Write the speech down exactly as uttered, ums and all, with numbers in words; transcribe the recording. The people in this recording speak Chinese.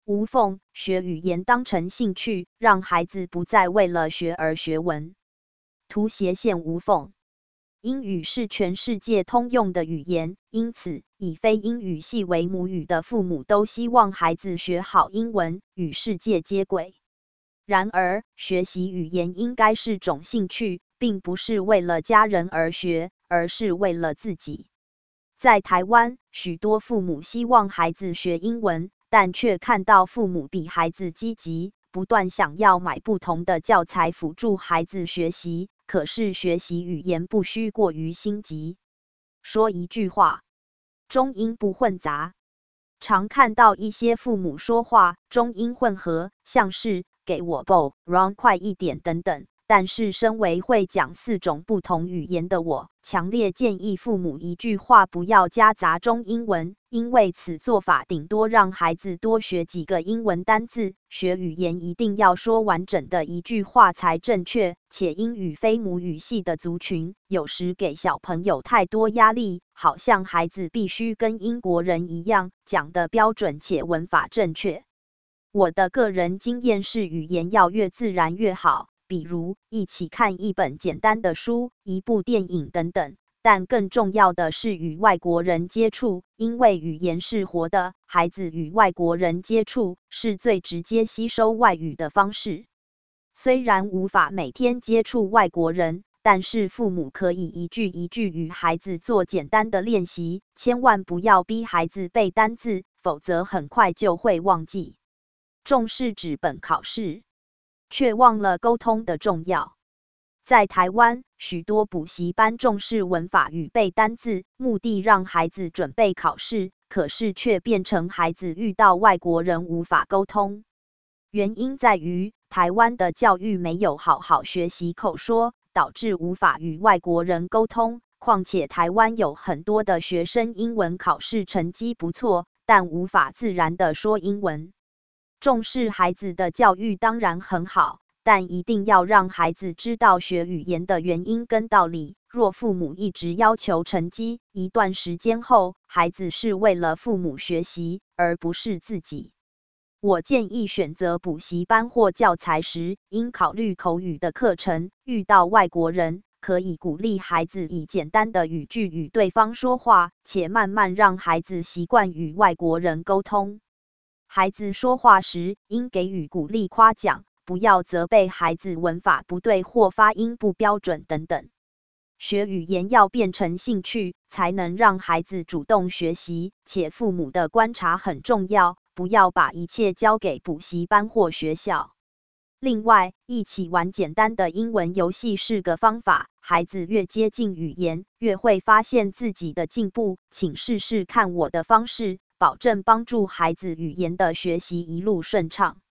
无缝，学语言当成兴趣，让孩子不再为了学而学文。图斜线无缝。英语是全世界通用的语言，因此以非英语系为母语的父母都希望孩子学好英文，与世界接轨。然而，学习语言应该是种兴趣，并不是为了家人而学，而是为了自己。在台湾，许多父母希望孩子学英文，但却看到父母比孩子积极，不断想要买不同的教材辅助孩子学习。可是学习语言不需过于心急。说一句话，中英不混杂。常看到一些父母说话中英混合，像是给我 bo run 快一点等等。但是身为会讲四种不同语言的我，强烈建议父母一句话不要夹杂中英文，因为此做法顶多让孩子多学几个英文单字。学语言一定要说完整的一句话才正确，且英语非母语系的族群，有时给小朋友太多压力，好像孩子必须跟英国人一样，讲的标准且文法正确。我的个人经验是，语言要越自然越好。比如一起看一本简单的书、一部电影等等，但更重要的是与外国人接触，因为语言是活的，孩子与外国人接触是最直接吸收外语的方式。虽然无法每天接触外国人，但是父母可以一句一句与孩子做简单的练习，千万不要逼孩子背单字，否则很快就会忘记。重视纸本考试，却忘了沟通的重要。在台湾，许多补习班重视文法与背单字，目的让孩子准备考试，可是却变成孩子遇到外国人无法沟通。原因在于，台湾的教育没有好好学习口说，导致无法与外国人沟通。况且台湾有很多的学生英文考试成绩不错，但无法自然地说英文。重视孩子的教育当然很好，但一定要让孩子知道学语言的原因跟道理。若父母一直要求成绩，一段时间后，孩子是为了父母学习，而不是自己。我建议选择补习班或教材时，应考虑口语的课程。遇到外国人，可以鼓励孩子以简单的语句与对方说话，且慢慢让孩子习惯与外国人沟通。孩子说话时，应给予鼓励夸奖，不要责备孩子文法不对或发音不标准等等。学语言要变成兴趣，才能让孩子主动学习，且父母的观察很重要，不要把一切交给补习班或学校。另外，一起玩简单的英文游戏是个方法，孩子越接近语言，越会发现自己的进步。请试试看我的方式，保证帮助孩子语言的学习一路顺畅。